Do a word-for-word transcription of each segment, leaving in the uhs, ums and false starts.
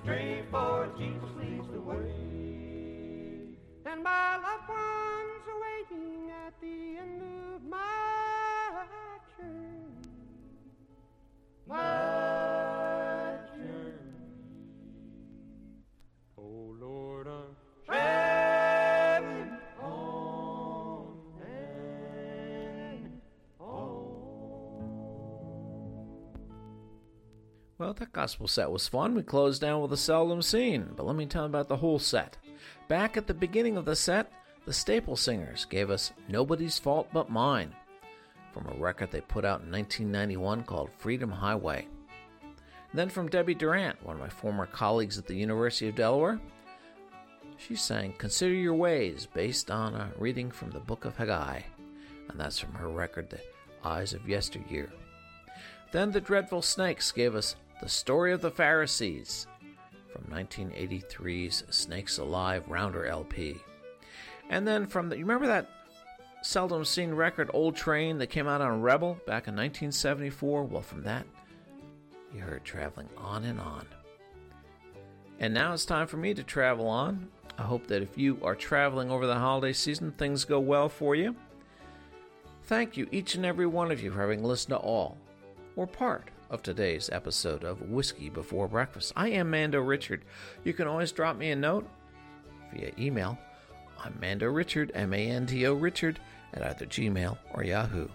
stray, for Jesus leads the way. And my loved ones are waiting at the end of my journey. My journey. Oh Lord, I'm traveling on and on. Well, that gospel set was fun. We closed down with a Seldom Seen, but let me tell you about the whole set. Back at the beginning of the set, the Staple Singers gave us Nobody's Fault But Mine, from a record they put out in nineteen ninety-one called Freedom Highway. Then from Debbie Durant, one of my former colleagues at the University of Delaware, she sang Consider Your Ways, based on a reading from the Book of Haggai, and that's from her record The Eyes of Yesteryear. Then the Dreadful Snakes gave us The Story of the Pharisees, from nineteen eighty-three's Snakes Alive Rounder L P. And then from the, you remember that Seldom Seen record, Old Train, that came out on Rebel back in nineteen seventy-four? Well, from that, you heard Traveling On and On. And now it's time for me to travel on. I hope that if you are traveling over the holiday season, things go well for you. Thank you, each and every one of you, for having listened to all or part of today's episode of Whiskey Before Breakfast. I am Mando Richard. You can always drop me a note via email. I'm Mando Richard, M A N D O Richard, at either Gmail or Yahoo.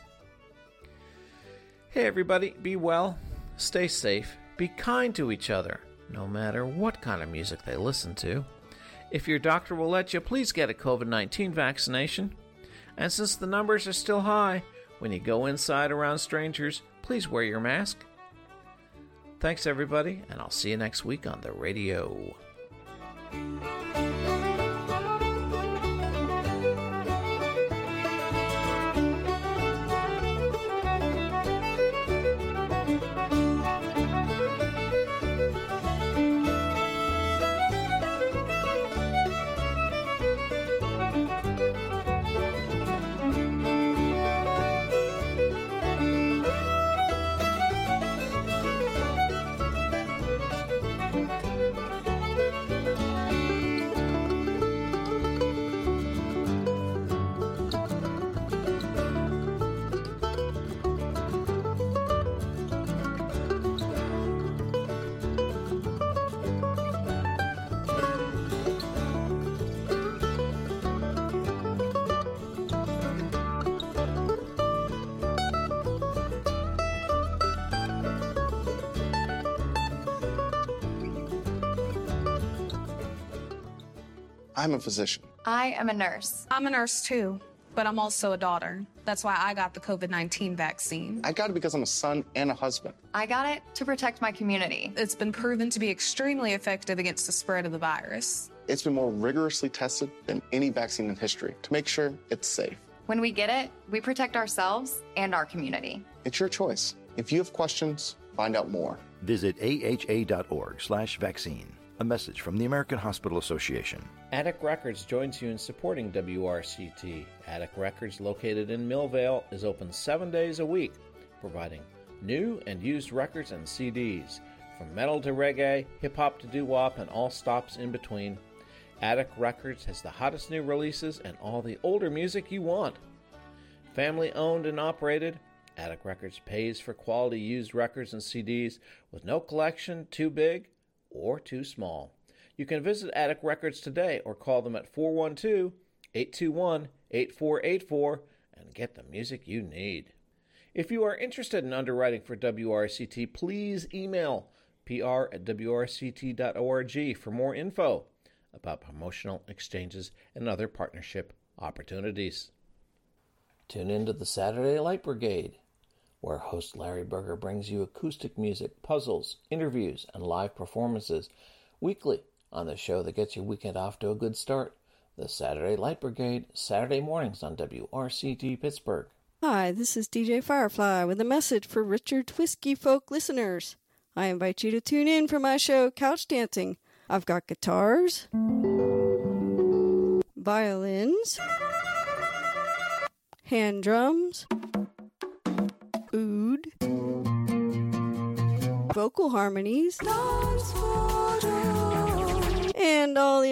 Hey everybody, be well, stay safe, be kind to each other, no matter what kind of music they listen to. If your doctor will let you, please get a covid nineteen vaccination. And since the numbers are still high, when you go inside around strangers, please wear your mask. Thanks everybody, and I'll see you next week on the radio. I'm a physician. I am a nurse. I'm a nurse too, but I'm also a daughter. That's why I got the covid nineteen vaccine. I got it because I'm a son and a husband. I got it to protect my community. It's been proven to be extremely effective against the spread of the virus. It's been more rigorously tested than any vaccine in history to make sure it's safe. When we get it, we protect ourselves and our community. It's your choice. If you have questions, find out more. Visit aha.org slash vaccine. A message from the American Hospital Association. Attic Records joins you in supporting W R C T. Attic Records, located in Millvale, is open seven days a week, providing new and used records and C Ds. From metal to reggae, hip-hop to doo-wop, and all stops in between, Attic Records has the hottest new releases and all the older music you want. Family owned and operated, Attic Records pays for quality used records and C Ds with no collection too big or too small. You can visit Attic Records today or call them at four one two, eight two one, eight four eight four and get the music you need. If you are interested in underwriting for W R C T, please email p r at w r c t dot org for more info about promotional exchanges and other partnership opportunities. Tune in to the Saturday Light Brigade, where host Larry Berger brings you acoustic music, puzzles, interviews, and live performances weekly on the show that gets your weekend off to a good start. The Saturday Light Brigade, Saturday mornings on W R C T Pittsburgh. Hi, this is D J Firefly with a message for Richard's Whiskey Folk listeners. I invite you to tune in for my show, Couch Dancing. I've got guitars, violins, hand drums, oud, vocal harmonies,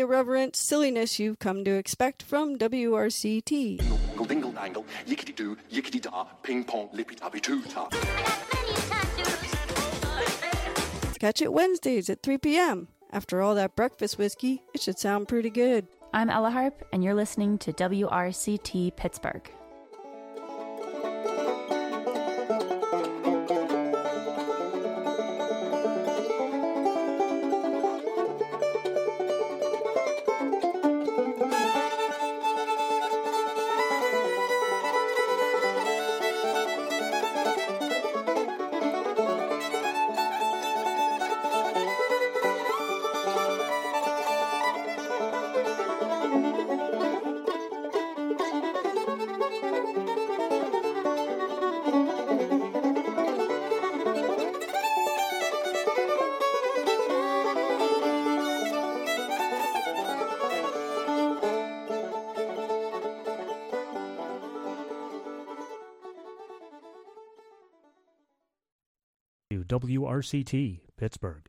irreverent silliness you've come to expect from W R C T. Dingle, dingle, dangle, yickety doo, yickety da, ping pong, lippy tappy too ta. Catch it Wednesdays at three p.m. After all that breakfast whiskey, it should sound pretty good. I'm Ella Harp, and you're listening to W R C T Pittsburgh. W R C T, Pittsburgh.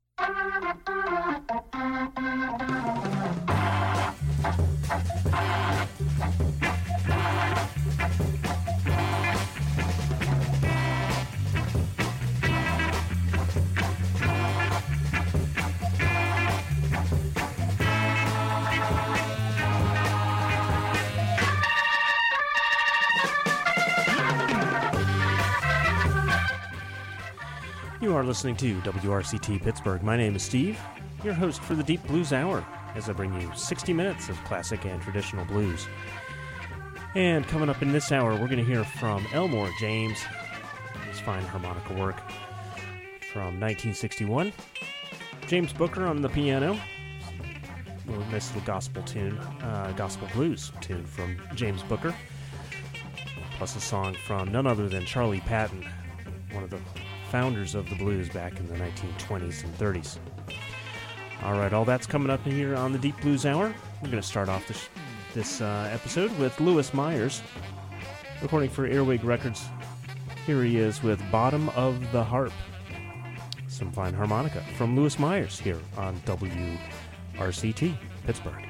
You are listening to W R C T Pittsburgh. My name is Steve, your host for the Deep Blues Hour, as I bring you sixty minutes of classic and traditional blues. And coming up in this hour, we're going to hear from Elmore James, his fine harmonica work from nineteen sixty-one. James Booker on the piano, a little nice little gospel tune, uh, gospel blues tune from James Booker, plus a song from none other than Charlie Patton, one of the founders of the blues back in the nineteen twenties and thirties. All right, all that's coming up here on the Deep Blues Hour. We're going to start off this, this uh, episode with Louis Myers, recording for Earwig Records. Here he is with Bottom of the Harp. Some fine harmonica from Louis Myers here on W R C T Pittsburgh.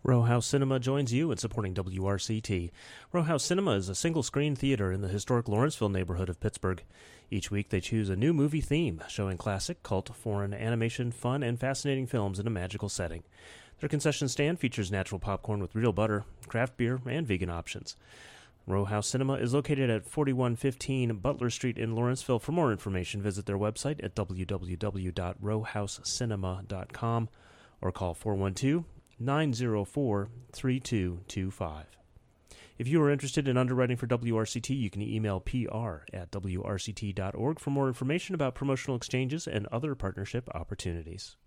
Row House Cinema joins you in supporting W R C T. Row House Cinema is a single-screen theater in the historic Lawrenceville neighborhood of Pittsburgh. Each week they choose a new movie theme, showing classic, cult, foreign, animation, fun, and fascinating films in a magical setting. Their concession stand features natural popcorn with real butter, craft beer, and vegan options. Row House Cinema is located at forty-one fifteen Butler Street in Lawrenceville. For more information, visit their website at w w w dot row house cinema dot com or call four one two, nine zero four, three two two five. If you are interested in underwriting for W R C T, you can email P R at w r c t dot org for more information about promotional exchanges and other partnership opportunities.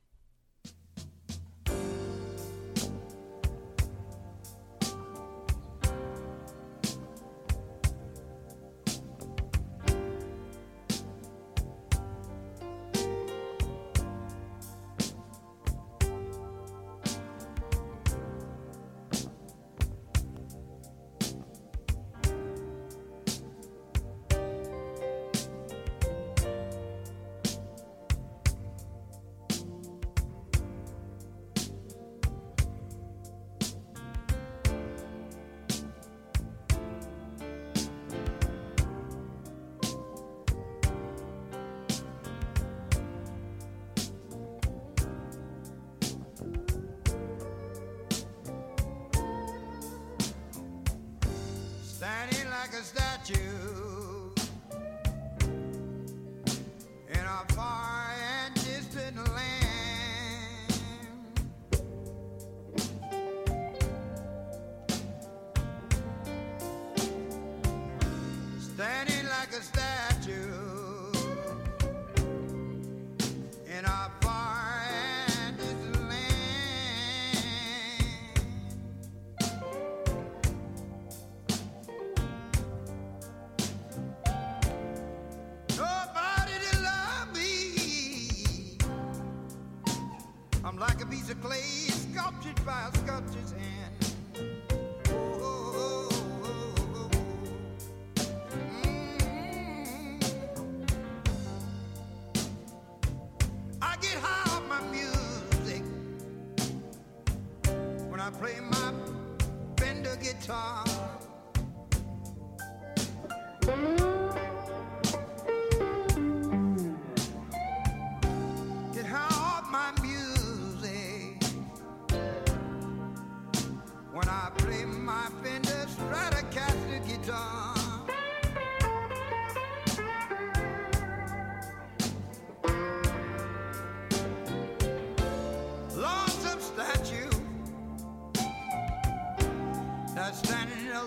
Standing like a statue in a far and distant land, standing like a statue in a far and distant land. I'm like a piece of clay sculptured by a sculptor's hand. Oh, oh, oh, oh, oh. Mm-hmm. I get high off my music when I play my Fender guitar. Get high off my music when I play my Fender Stratocaster guitar. Lonesome statue that's standing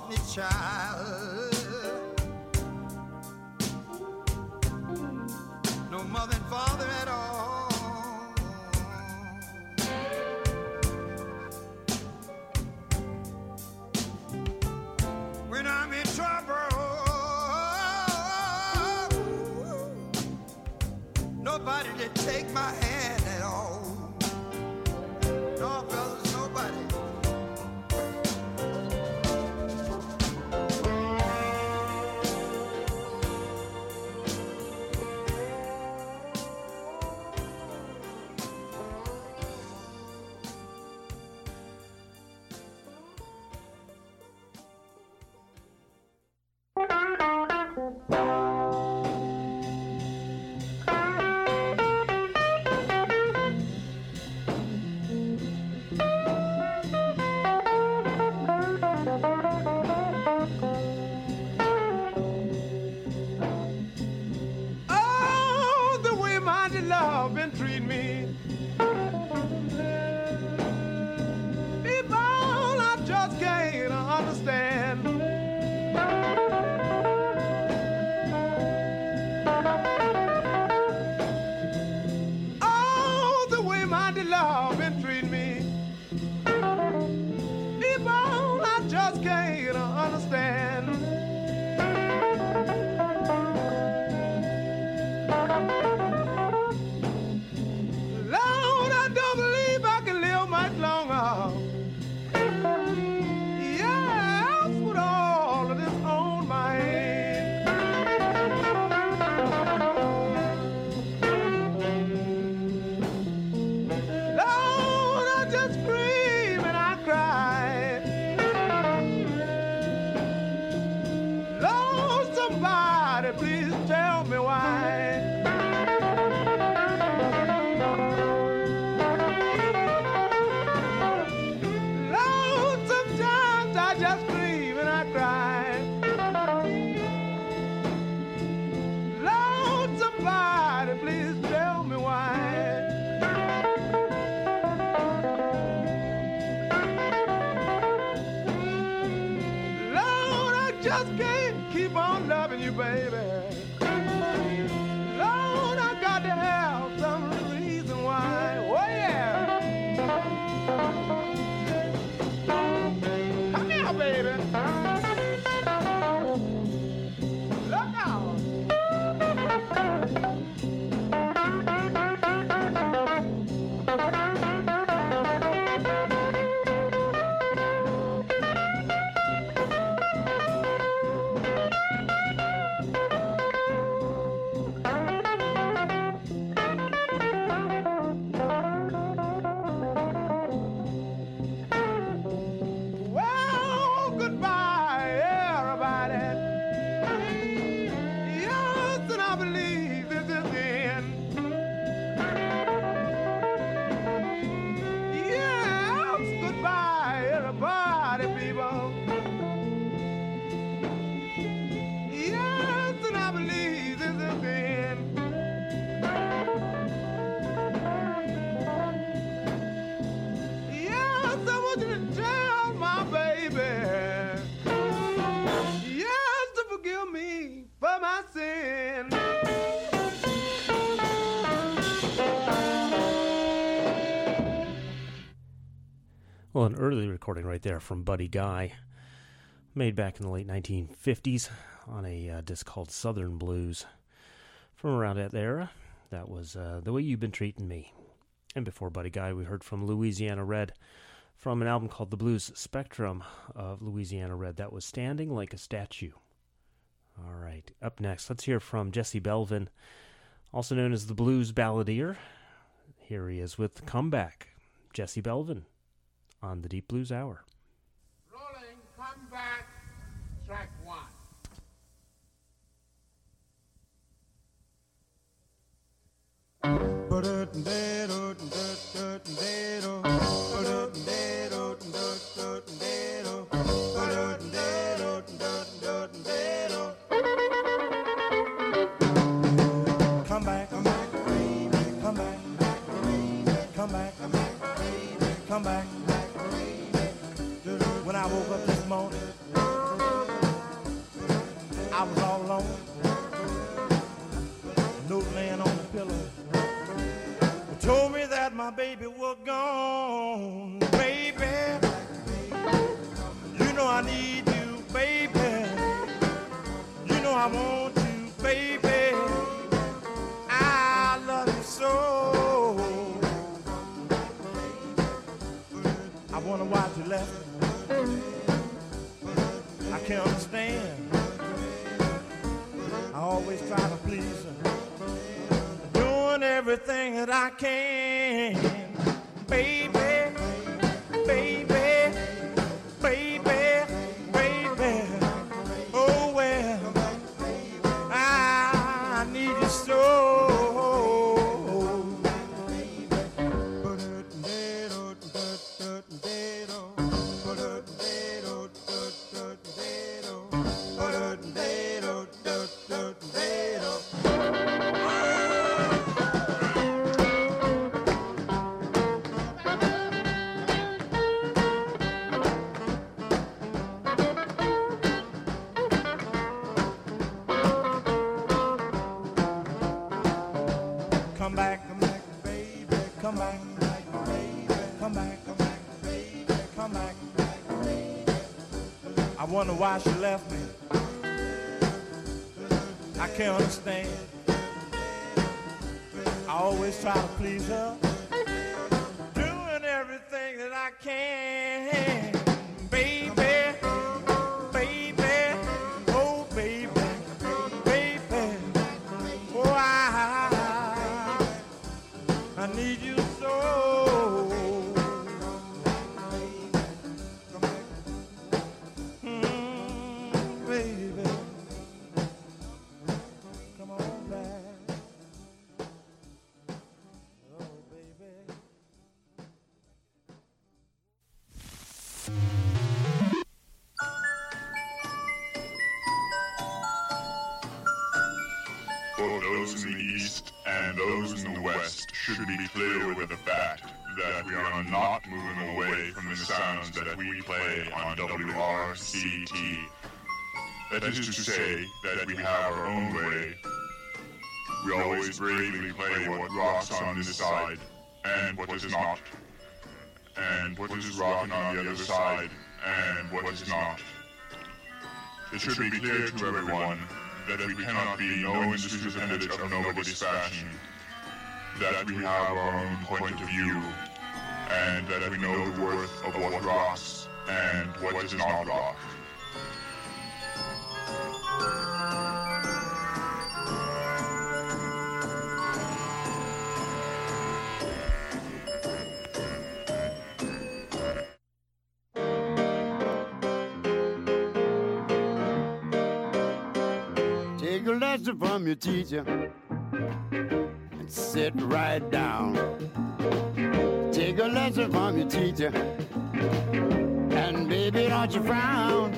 me, child. No mother and father at all. When I'm in trouble, nobody to take my hand at all. No, fellas, nobody. Oh, the way my love been treating me. People, I just can't understand. Oh, the way my love been treating me. People, I just can't understand. Lord, I don't believe I can live much longer. Yes, with all of this on my head. Lord, I just scream and I cry. Lord, somebody please tell me why. Lord, sometimes I just scream and I cry. Lord, somebody please tell me why. Lord, I just can't keep on loving you, baby. Lord, I got to have some reason why. Oh, yeah. Come here, baby. Look out. Well, goodbye, everybody. Yes, and I believe this is the end. Yes, goodbye, everybody, people. Yes, and I believe this is the end. Yes, I want you to tell my baby. Yes, to forgive me for my sin. Well, an early recording right there from Buddy Guy, made back in the late nineteen fifties on a uh, disc called Southern Blues. From around that era, that was uh, The Way You've Been Treating Me. And before Buddy Guy, we heard from Louisiana Red from an album called The Blues Spectrum of Louisiana Red. That was Standing Like a Statue. All right, up next, let's hear from Jesse Belvin, also known as the Blues Balladeer. Here he is with Comeback, Jesse Belvin, on the Deep Blues Hour. Rolling, come back, track one. Come back, come back, baby, come back, come back, come back, baby. When I woke up this morning, I was all alone. No laying on the pillow. They told me that my baby was gone. Baby, you know I need you, baby. You know I want you, baby. I love you so. I wonder why you left me. I can't understand. I always try to please her, doing everything that I can. Baby, baby, baby, baby. Oh well, I need you so. Come back, come back, baby. Come back, baby. Come back, come back, baby. Come back, baby. I wonder why she left me. I can't understand. I always try to please her, doing everything that I can. Baby, baby, oh baby, baby, oh I, I need you so. Mm, baby, come on back. Oh, baby. Both those in the East and those in the West should be clear with the fact that we are not moving away from the sounds that we play on W R C T. That is to say that we have our own way. We always bravely play what rocks on this side, and what does not, and what is rocking on the other side, and what is not. It should be clear to everyone that we cannot be no industry appendage of nobody's fashion, that we have our own point of view, and that we know the worth of what rocks and what does not rock. Take a lesson from your teacher and sit right down. Take a lesson from your teacher and baby don't you frown.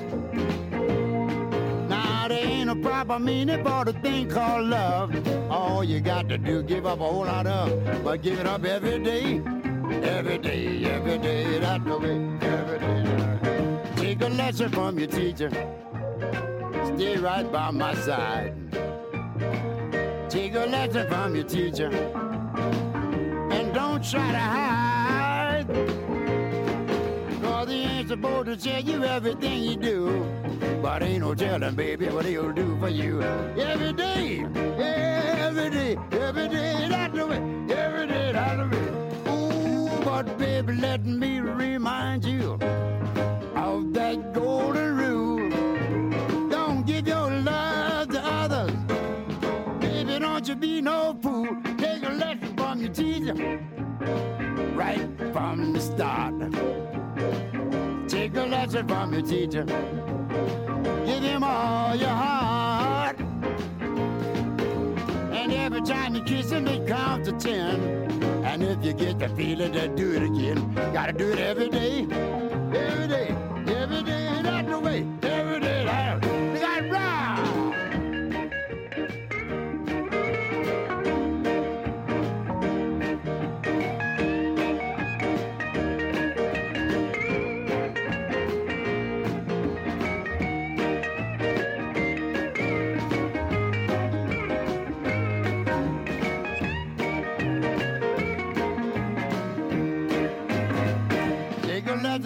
Now there ain't no proper meaning for the thing called love. All you got to do give up a whole lot of, but give it up every day, every day, every day. That's the way, every day. Take a lesson from your teacher. Stay right by my side. Take a lesson from your teacher and don't try to hide. Cause he ain't supposed to tell you everything you do, but ain't no telling, baby, what he'll do for you. Every day, every day, every day, that's the way, every day, that's the way. Ooh, but baby, let me remind you of that golden rule. Give your love to others. Baby, don't you be no fool. Take a lesson from your teacher right from the start. Take a lesson from your teacher. Give him all your heart. And every time you kiss him, it counts to ten. And if you get the feeling to do it again, gotta do it every day. Every day, every day, that's the way. Every day, that's the way.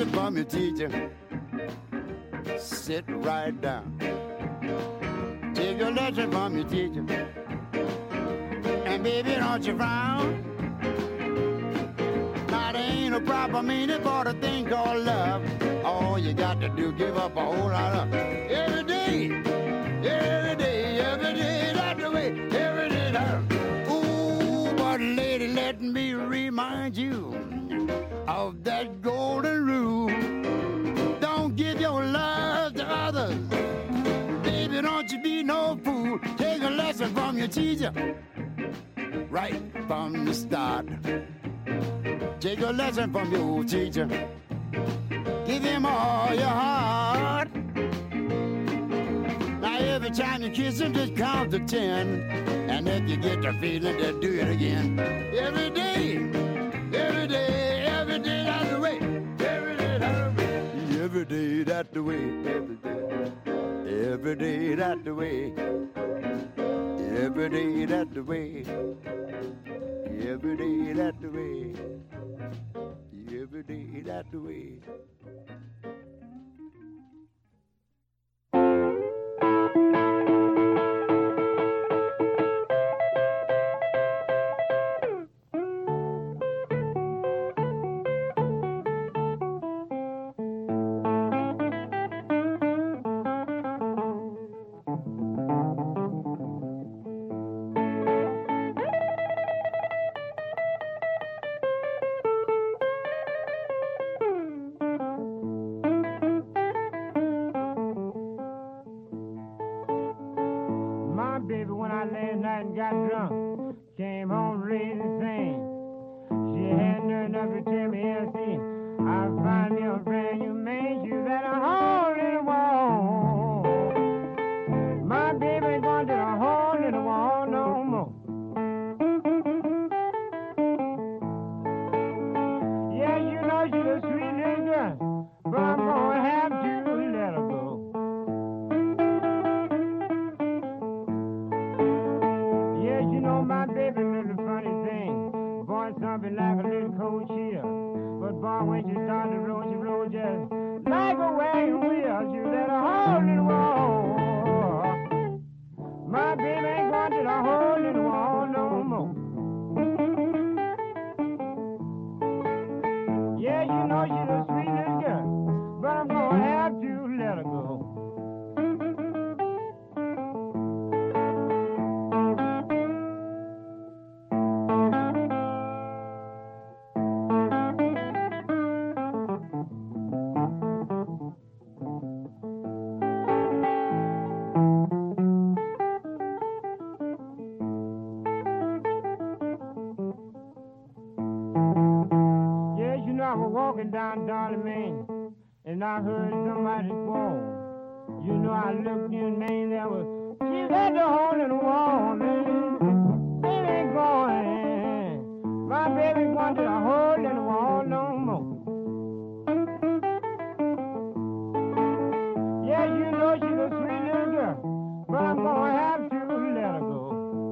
lesson from your teacher. Sit right down. Take a lesson from your teacher. And baby, don't you frown. Now there ain't no proper meaning for the thing called love. All you got to do, give up a whole lot of every day, every day, every day, that's the way, every day, that's the way. Ooh, but lady, let me remind you of that golden rule. Don't give your love to others. Baby, don't you be no fool. Take a lesson from your teacher right from the start. Take a lesson from your teacher. Give him all your heart. Now every time you kiss him, just count to ten. And if you get the feeling, then do it again. Every day, every day, every day, that's the way. Every day, that's the way. Every day, that's the way. Every day, every day, that's the way. Every day, that's the way. Every day, that's the way. Every day, that's the way. Down Darling, Maine, and I heard somebody squall. You know, I looked in Maine, there was, she's at the hole in the wall, man. Baby going, my baby going to the hole in the wall no more. Yeah, you know she's a sweet little girl, but I'm gonna have to let her go.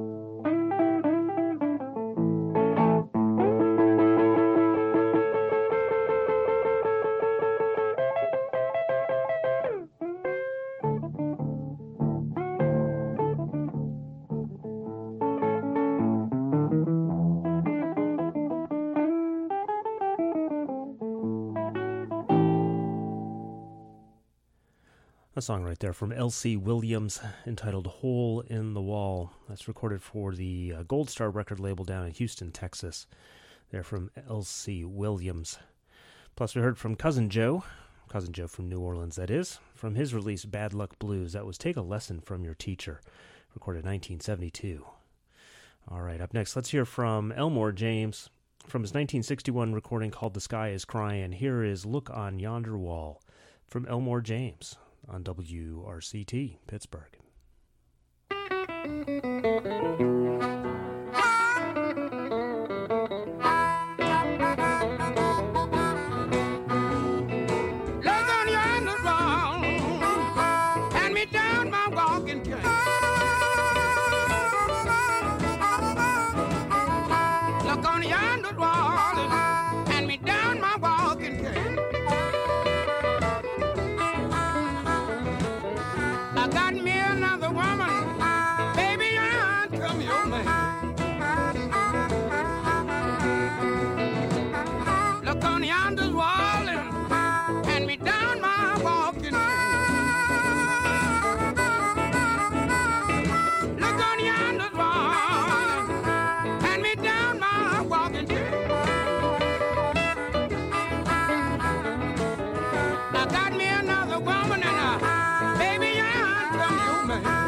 A song right there from L C Williams entitled Hole in the Wall. That's recorded for the uh, Gold Star record label down in Houston, Texas. They're from L C Williams. Plus we heard from Cousin Joe, Cousin Joe from New Orleans that is, from his release Bad Luck Blues. That was Take a Lesson from Your Teacher, recorded nineteen seventy-two. All right, up next, let's hear from Elmore James from his nineteen sixty-one recording called The Sky is Crying. Here is Look on Yonder Wall from Elmore James on W R C T, Pittsburgh. Look on yonder wall, hand me down my walking cane. got me another woman, baby, I'm your man. Look on yonder's wall and hand me down my walking cane. Look on yonder's wall, hand me down my walking cane. I got me another woman and a baby, I'm your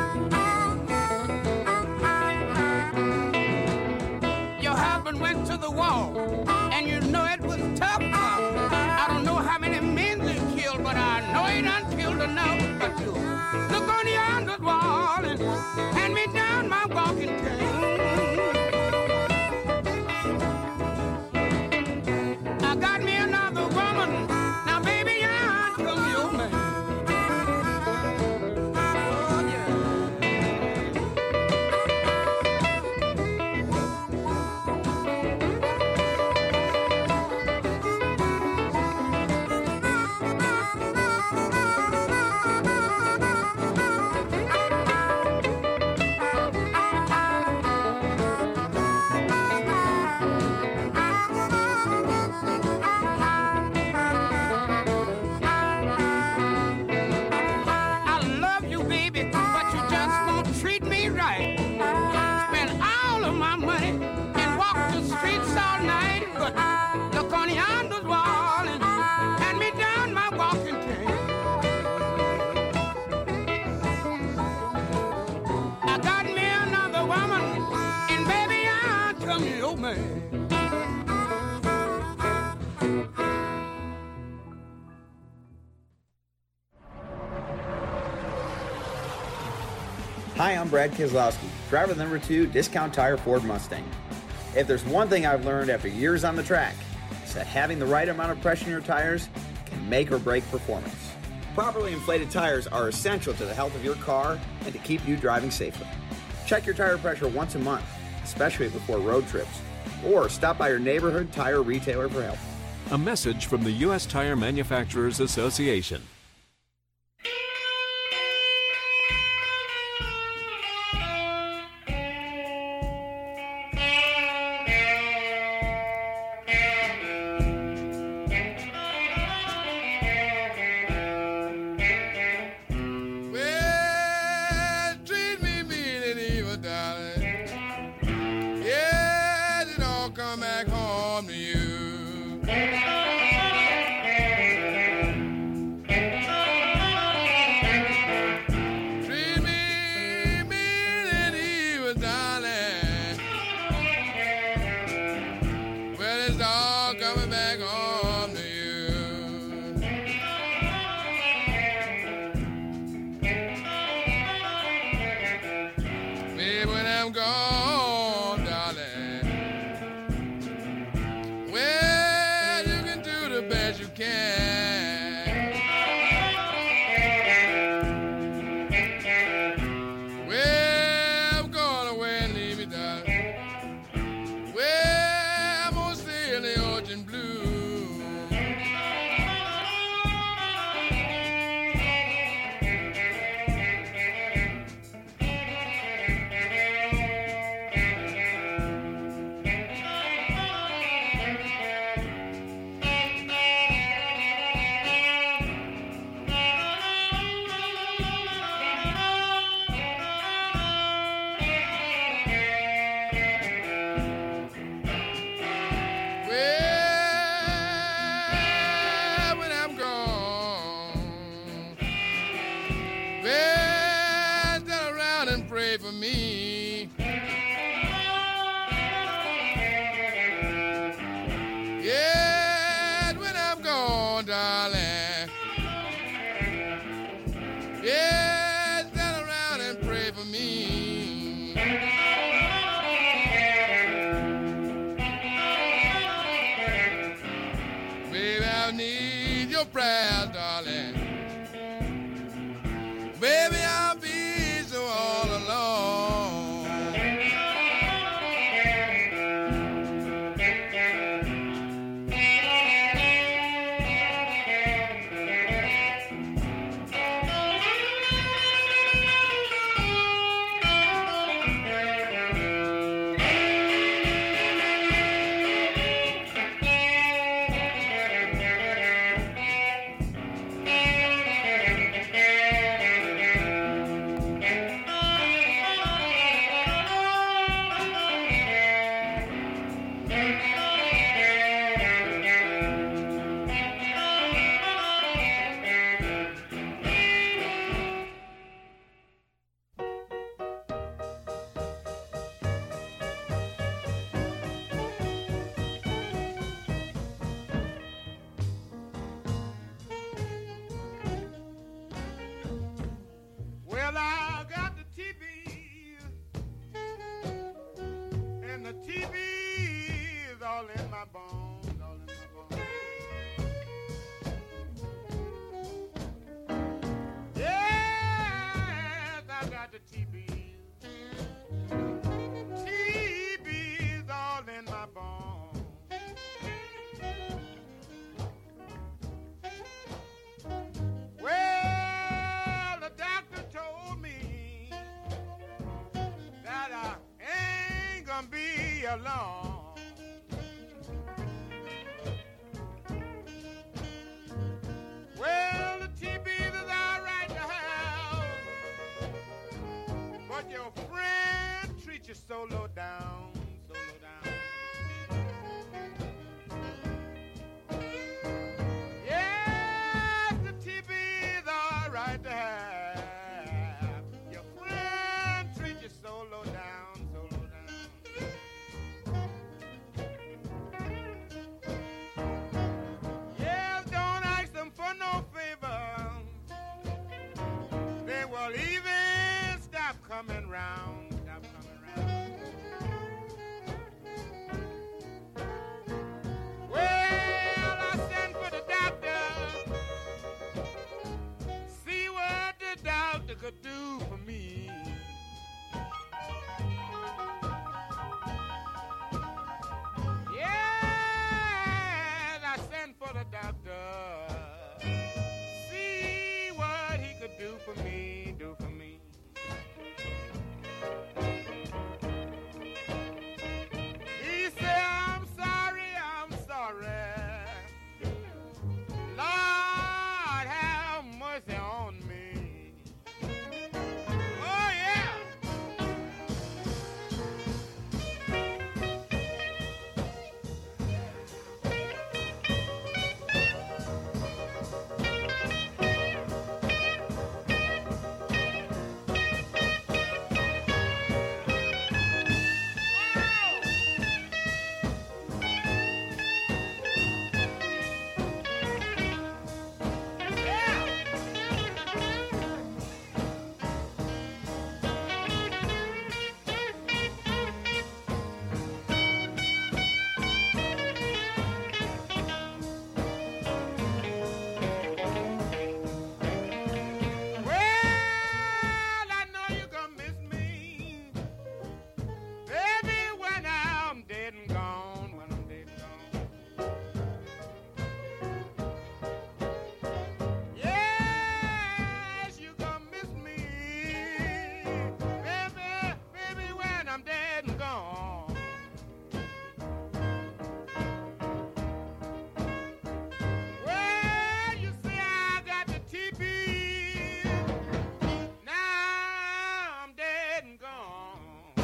man. Your husband went to the wall, and you know it was tough. I don't know how many men they killed, but I know he done killed enough. But you look on yonder wall and hand me down my walking cane. I got me another woman, now baby, I'm come your man. Hi, I'm Brad Keselowski, driver of the number two Discount Tire Ford Mustang. If there's one thing I've learned after years on the track, it's that having the right amount of pressure in your tires can make or break performance. Properly inflated tires are essential to the health of your car and to keep you driving safely. Check your tire pressure once a month, especially before road trips, or stop by your neighborhood tire retailer for help. A message from the U S Tire Manufacturers Association. along. Well, the T B is all right to have, but your friend treats you so low down, so low down. Yes, the T B is all right to have. Your friend treats you so low down, so low down. Yes, don't ask them for no favor. They will even stop coming round, stop coming round. Well, I sent for the doctor, see what the doctor could do for me. Yes, I sent for the doctor, see what he could do for me, do for me. He said, I'm sorry, I'm sorry. Lord, have mercy on me. Oh, yeah. Well, I know you're gonna miss me, baby, when I'm dead and gone, when I'm dead and gone. Yes, you're gonna miss me, baby, baby, when I'm dead and gone. Well, you see, I got the T B. Now I'm dead and gone.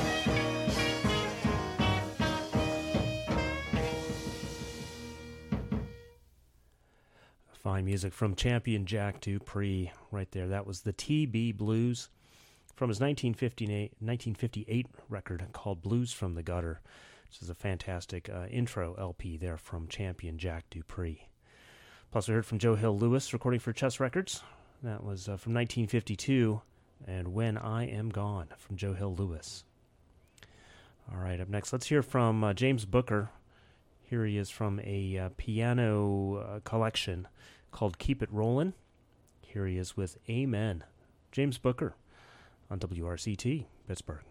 Fine music from champion Jack Dupree right there. That was the T B Blues from his nineteen fifty-eight, nineteen fifty-eight record called Blues from the Gutter. This is a fantastic uh, intro L P there from champion Jack Dupree. Plus, we heard from Joe Hill Lewis recording for Chess Records. That was uh, from nineteen fifty-two, and When I Am Gone from Joe Hill Lewis. All right, up next, let's hear from uh, James Booker. Here he is from a uh, piano uh, collection called Keep It Rollin'. Here he is with Amen. James Booker on W R C T, Pittsburgh.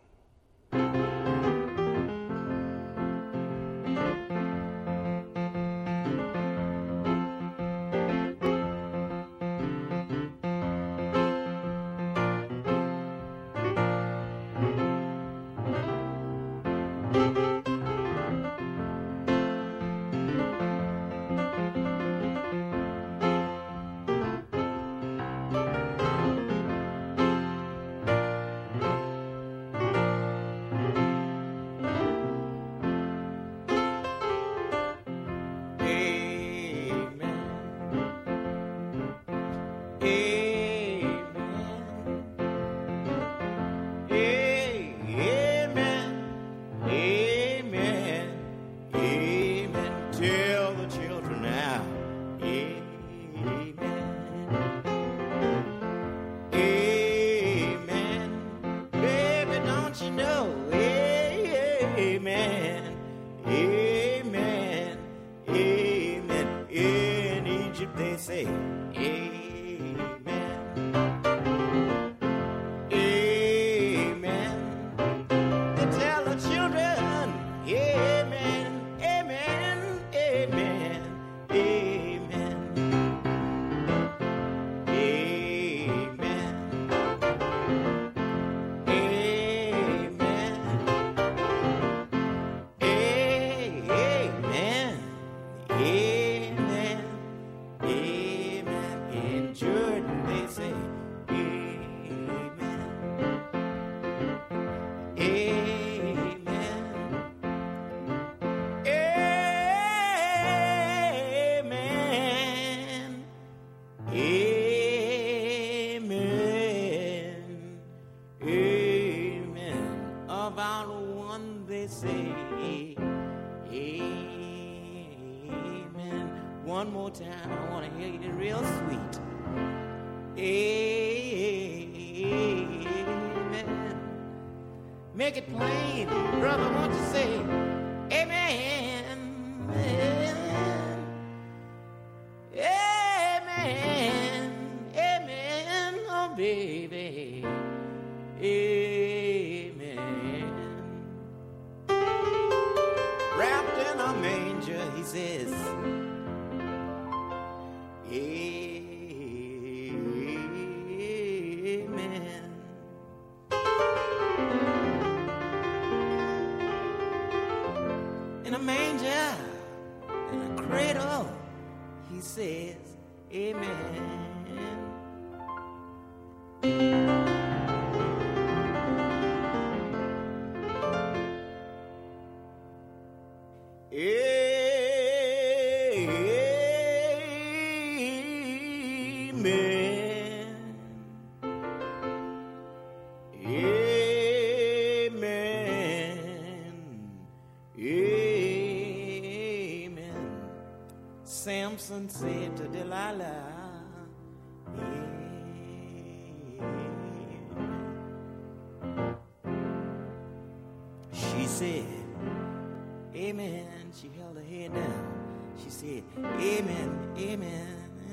say amen. One more time, I want to hear you real sweet. Amen. Make it plain, brother, won't you say amen? Amen. Amen. Amen. Oh, baby. Amen. Wrapped in a manger, he says, amen. In a manger, in a cradle, he says, amen. Samson said to Delilah, amen. She said, amen. She held her head down. She said, amen, amen.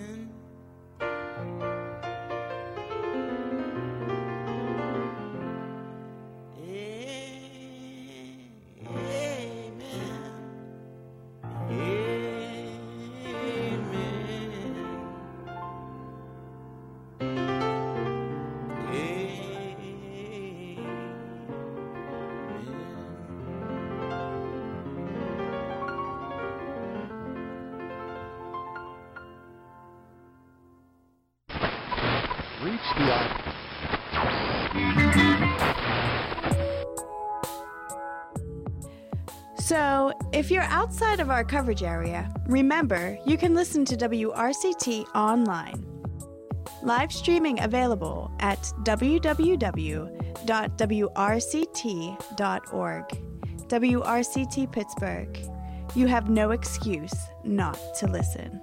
So, if you're outside of our coverage area, remember you can listen to W R C T online. Live streaming available at w w w dot w r c t dot org. W R C T Pittsburgh. You have no excuse not to listen.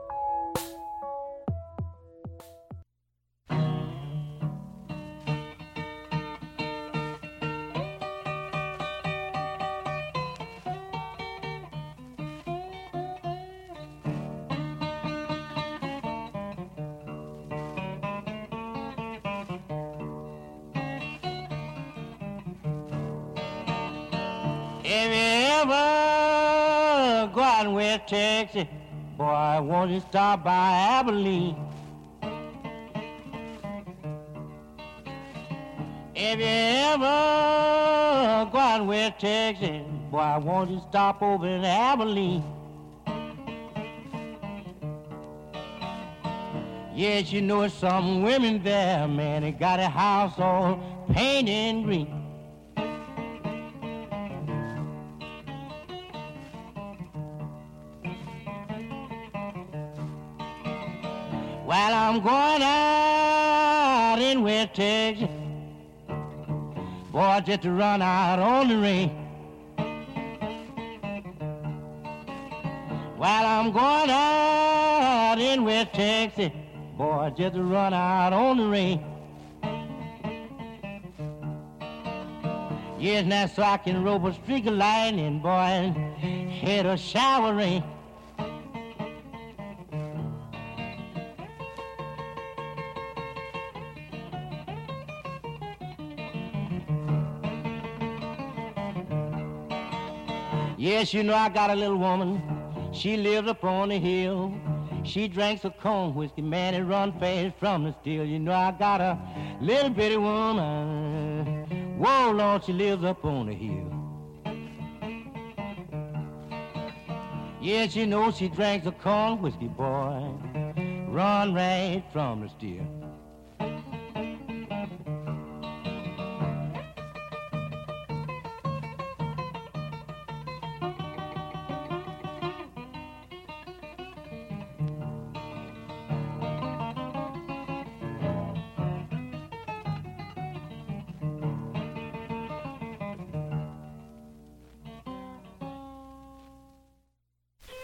Texas, boy, I want to stop by Abilene. If you ever go out West Texas, boy, I want to stop over in Abilene. Yes, you know some women there, man, they got a house all painted green. While I'm going out in West Texas, boy, just to run out on the range. While I'm going out in West Texas, boy, just to run out on the range. Yes, now so I can rope a streak of lightning, boy, and hit a shower rain. Yes, you know I got a little woman. She lives up on the hill. She drinks a corn whiskey, man, it run fast from the still. You know I got a little bitty woman. Whoa, Lord, she lives up on the hill. Yes, you know she drinks a corn whiskey, boy. Run right from the still.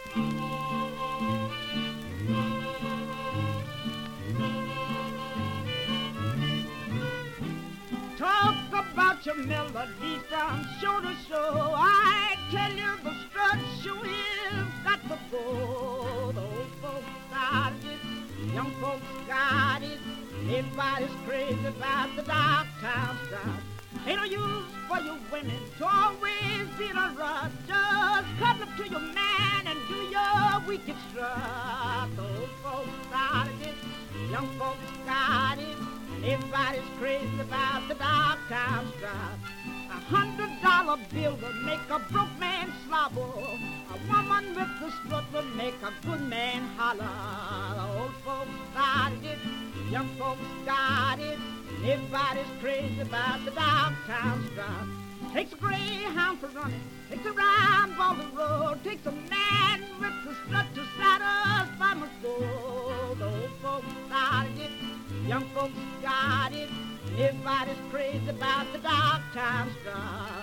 Talk about your melody from show to show. I tell you the strut show is got to go. The old folks got it, young folks got it. Everybody's crazy about the Dogtown strut. Ain't no use for you women to always be in a rush. Just come up to your man and do your wicked strut. The old folks got it, young folks got it. Everybody's crazy about the Dogtown strut. A hundred dollar bill will make a broke man slobber. A woman with the strut will make a good man holler. The old folks got it, young folks got it. Everybody's crazy about the Dogtown strut. Takes a greyhound for running, takes a round ball the road, takes a man with the strut to saddle by my soul. The old folks got it, young folks got it. Everybody's crazy about the Dogtown strut.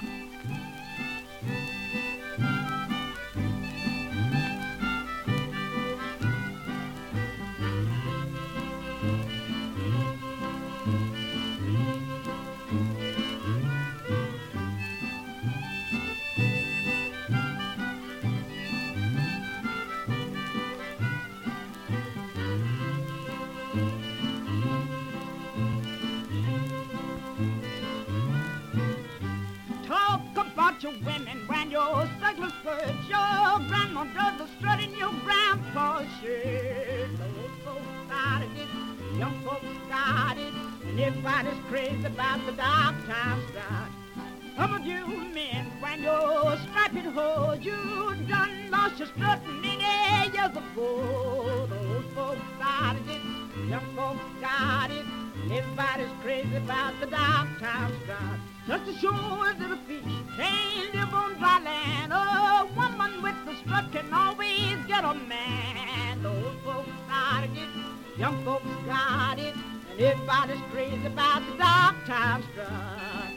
Your women when your circles skirt, your grandma does the strut in your grandpa's shirt. The old folks got it, young folks got it, and everybody's crazy about the Dogtown strut. Some of you men, when your striped hose, you done lost your strut many years ago. The old folks got it, young folks got it, and everybody's crazy about the Dogtown strut. Just as sure as little fish can't live on dry land, a woman with the strut can always get a man. The old folks got it, young folks got it, and everybody's crazy about the Dogtown strut.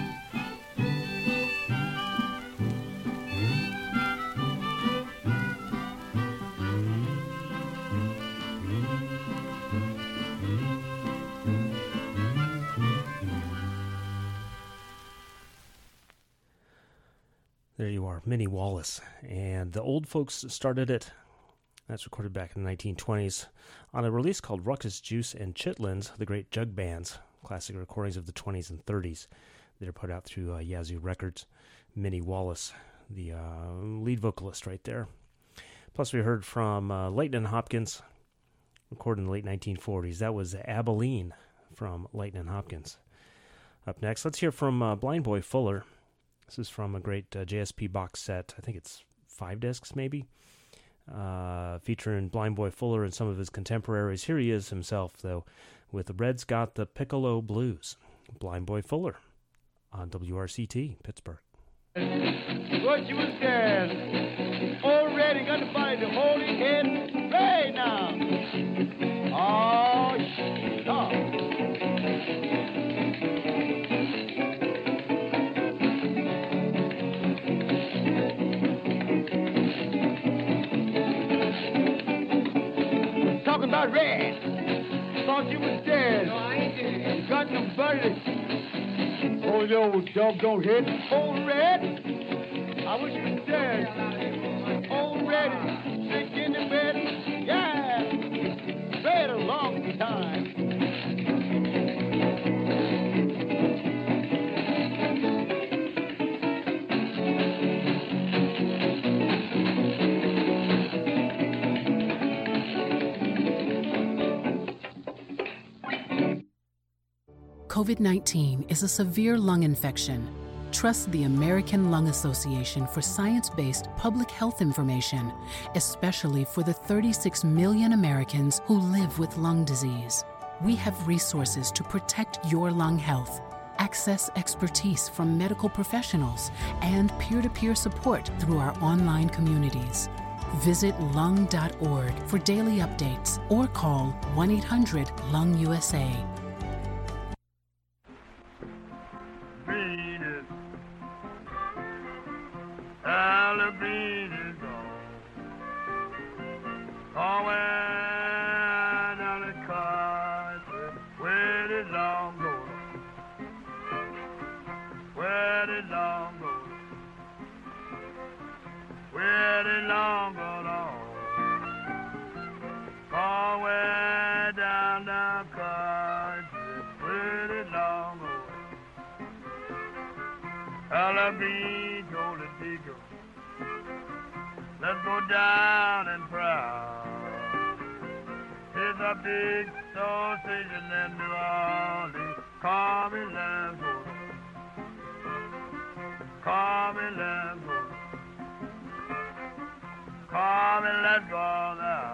There you are, Minnie Wallace. And the Old Folks started it. That's recorded back in the nineteen twenties on a release called Ruckus Juice and Chitlins, the great jug bands, classic recordings of the twenties and thirties. They're put out through uh, Yazoo Records. Minnie Wallace, the uh, lead vocalist right there. Plus we heard from uh, Leighton Hopkins, recorded in the late nineteen forties. That was Abilene from Leighton Hopkins. Up next, let's hear from uh, Blind Boy Fuller. This is from a great uh, J S P box set. I think it's five discs, maybe, uh, featuring Blind Boy Fuller and some of his contemporaries. Here he is himself, though, with the Red's Got the Piccolo Blues. Blind Boy Fuller on W R C T, Pittsburgh. What you was scared? Already got to find the holy head. Hey, now. Oh, stop. Talking about Red. Thought you was dead. No, I ain't dead. You got no buddy. Oh, you old doggone head. Old Red. I wish you was dead. Old Red is sick in the bed. Yeah. Bed a long time. COVID nineteen is a severe lung infection. Trust the American Lung Association for science-based public health information, especially for the thirty-six million Americans who live with lung disease. We have resources to protect your lung health, access expertise from medical professionals, and peer-to-peer support through our online communities. Visit lung dot org for daily updates or call one eight hundred lung U S A. did long go? Where did long go? Where did long go? Long? Gone way down the country. Where did long go? Alabama, told the deacon, let's go down and proud. Here's a big sausage in New Orleans. Call me Lambo. Call me Lambo. Call me, let's go now.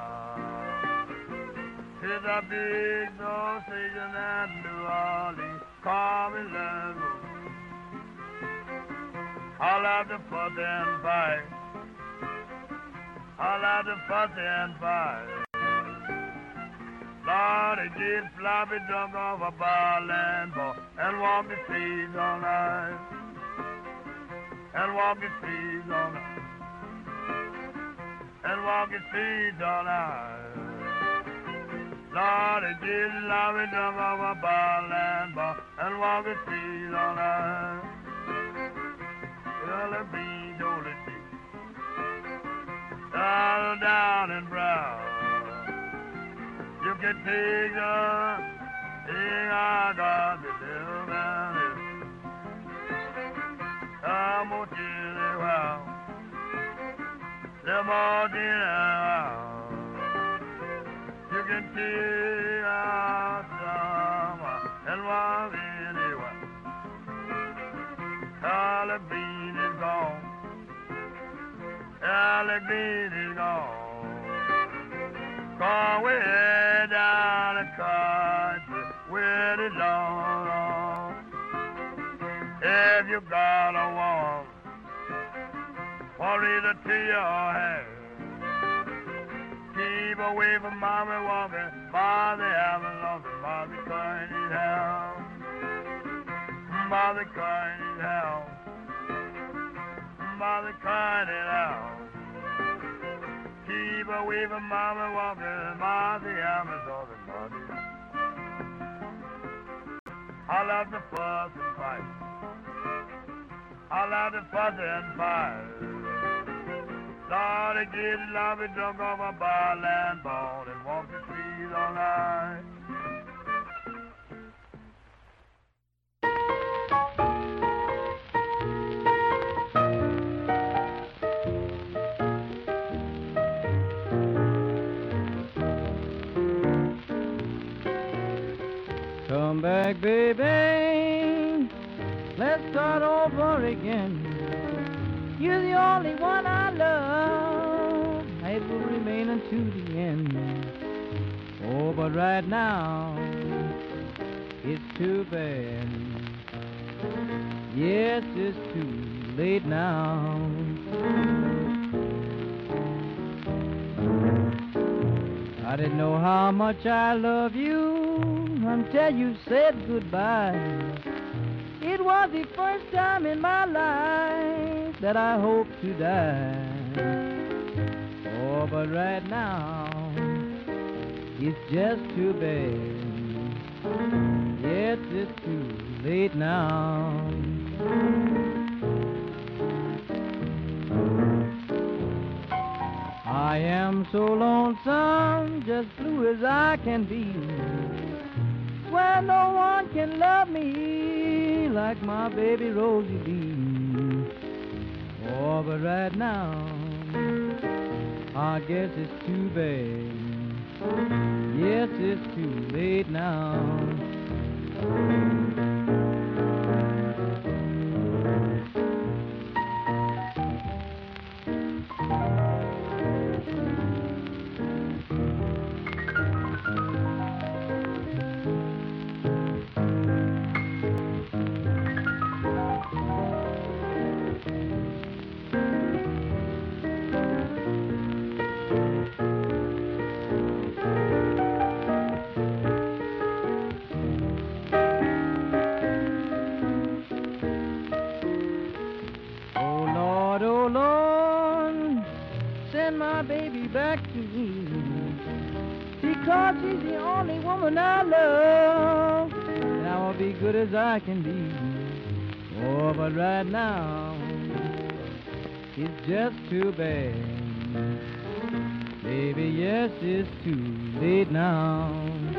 Here's a big sausage in New Orleans. Call me Lambo. I'll have to fuss and fight. I'll have to fuss and fight. Lord, I get floppy drunk off a ball and ball and walk the streets all night. And walk the streets all night. And walk the streets all night. Lord, I get floppy drunk off a ball and ball and walk the streets all night. Well, it be dolly down, down and brown. You can take the thing I got to live down here. I'm gonna tell you how. Them all dinner. You can take out some and walk anywhere. All the bean is gone. All the bean is gone. Gone way down the country where the long. If you got a woman, worry the to your head. Keep away from mommy walking, mommy having loving, mommy crying in hell. Mommy crying in hell. Mommy crying in hell. Keep away from mama walking, mommy having loving, mommy. I love to fuss and fight. I love to fuss and fight. Lord, I get love and drunk off a ball and ball and walk the streets all night. Come back, baby, let's start over again. You're the only one I love, it will remain unto the end. Oh, but right now, it's too bad. Yes, it's too late now. I didn't know how much I love you until you said goodbye. It was the first time in my life that I hoped to die. Oh, but right now, it's just too bad. Yes, it's too late now. I am so lonesome, just blue as I can be. Where no one can love me like my baby Rosie B. Oh, but right now, I guess it's too bad. Yes, it's too late now. Back to me, because she's the only woman I love. good as I can be. Oh, but right now, it's just too bad. Baby, yes, it's too late now.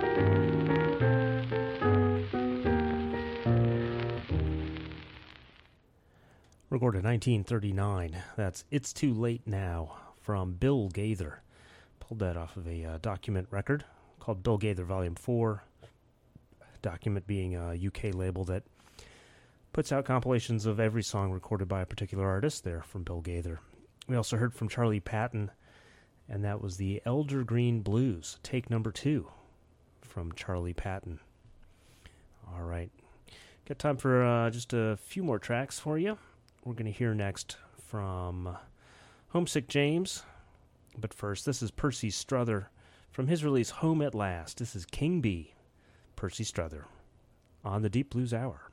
Recorded nineteen thirty-nine. That's It's Too Late Now from Bill Gaither. Pulled that off of a uh, Document record called Bill Gaither Volume four. Document being a U K label that puts out compilations of every song recorded by a particular artist there from Bill Gaither. We also heard from Charlie Patton, and that was the Elder Green Blues, take number two from Charlie Patton. All right. Got time for uh, just a few more tracks for you. We're going to hear next from Homesick James. But first, this is Percy Struther from his release Home at Last. This is King Bee, Percy Struther, on the Deep Blues Hour.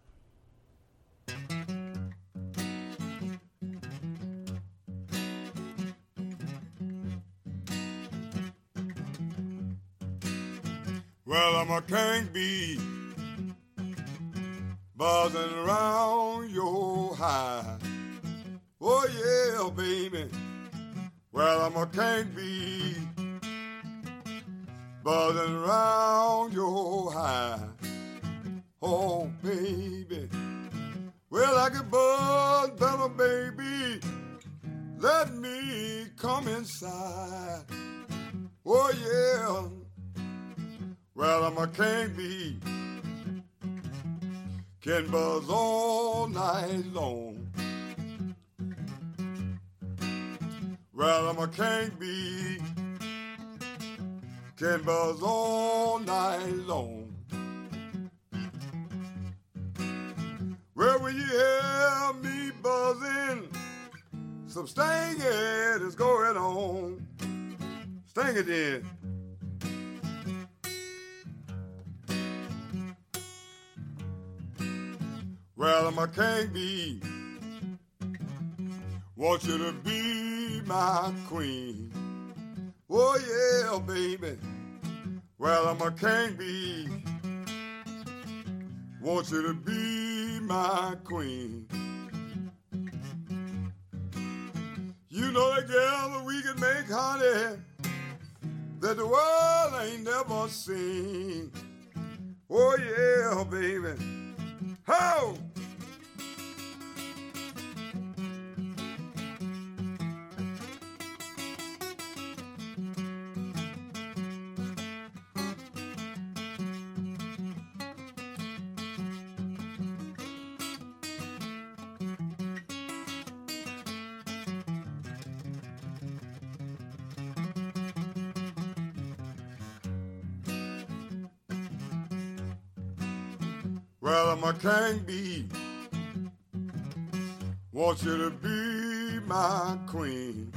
Well, I'm a king bee, buzzing around your hive. Oh yeah, baby. Well, I'm a king bee, buzzing around your hive. Oh, baby. Well, I can buzz better, baby. Let me come inside. Oh yeah. Well, I'm a king bee, can buzz all night long. Well, I'm a king bee, can buzz all night long. Well, when you hear me buzzing, some stinging is going on. Sting it in. Well, I'm a king bee, want you to be my queen. Oh yeah, baby. Well, I'm a king bee, want you to be my queen. You know together we can make honey that the world ain't never seen. Oh yeah, baby. Ho! Well, I'm a king bee, want you to be my queen.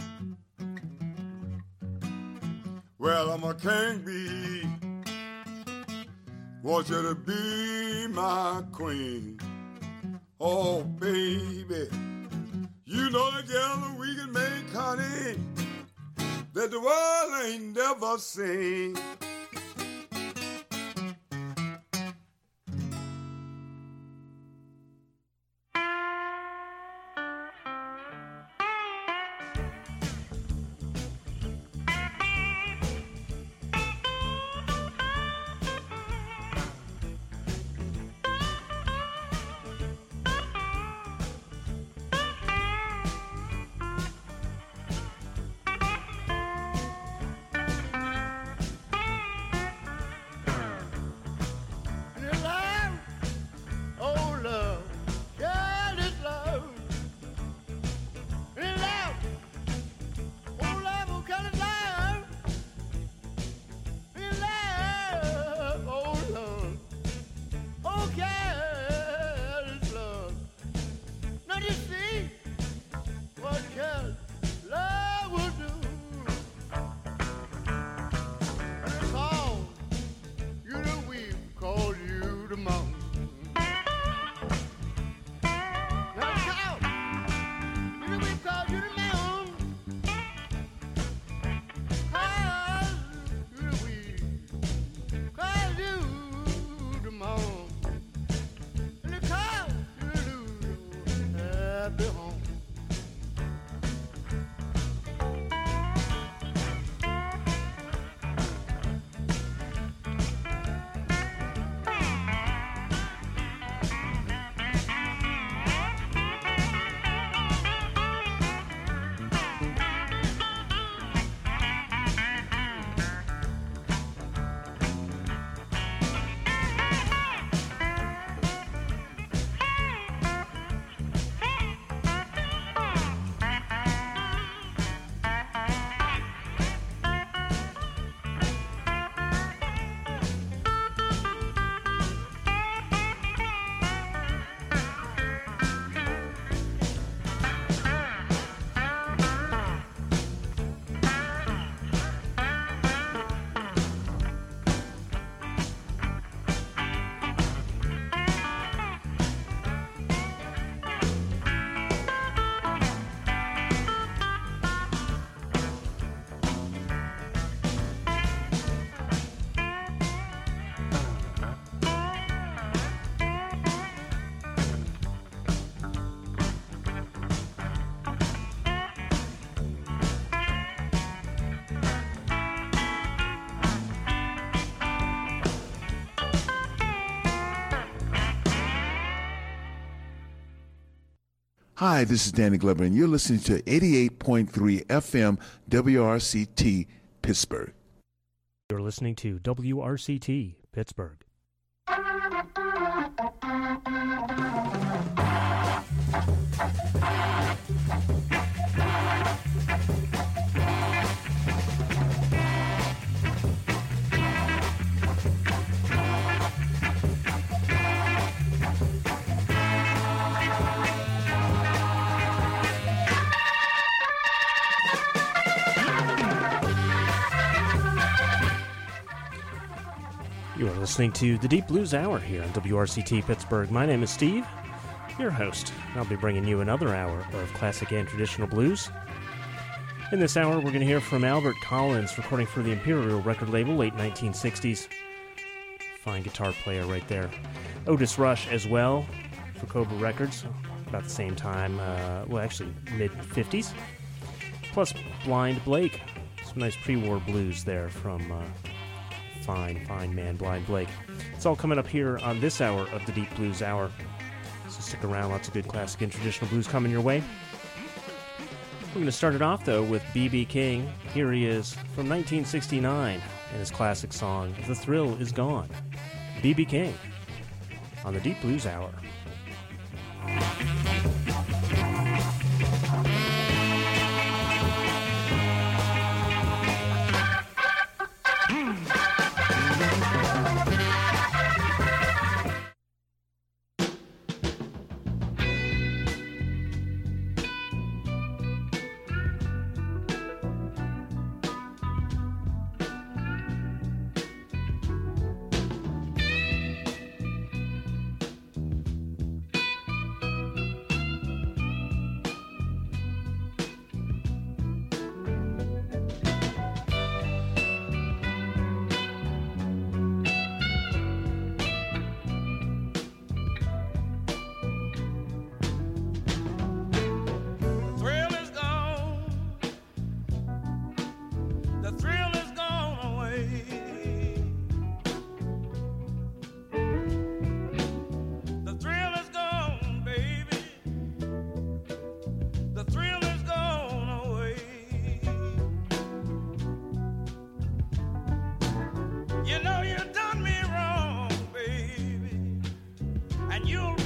Well, I'm a king bee, want you to be my queen. Oh, baby, you know together we can make honey that the world ain't never seen. Hi, this is Danny Glover, and you're listening to eighty-eight point three F M W R C T Pittsburgh. You're listening to W R C T Pittsburgh. You are listening to the Deep Blues Hour here on W R C T Pittsburgh. My name is Steve, your host. I'll be bringing you another hour of classic and traditional blues. In this hour, we're going to hear from Albert Collins, recording for the Imperial record label, late nineteen sixties. Fine guitar player right there. Otis Rush as well, for Cobra Records, about the same time, uh, well, actually, mid-fifties. Plus Blind Blake, some nice pre-war blues there from... Uh, Fine, fine man, Blind Blake. It's all coming up here on this hour of the Deep Blues Hour. So stick around, lots of good classic and traditional blues coming your way. We're going to start it off, though, with B B King. Here he is from nineteen sixty-nine and his classic song, The Thrill Is Gone. B B King on the Deep Blues Hour. You know you done me wrong, baby, and you'll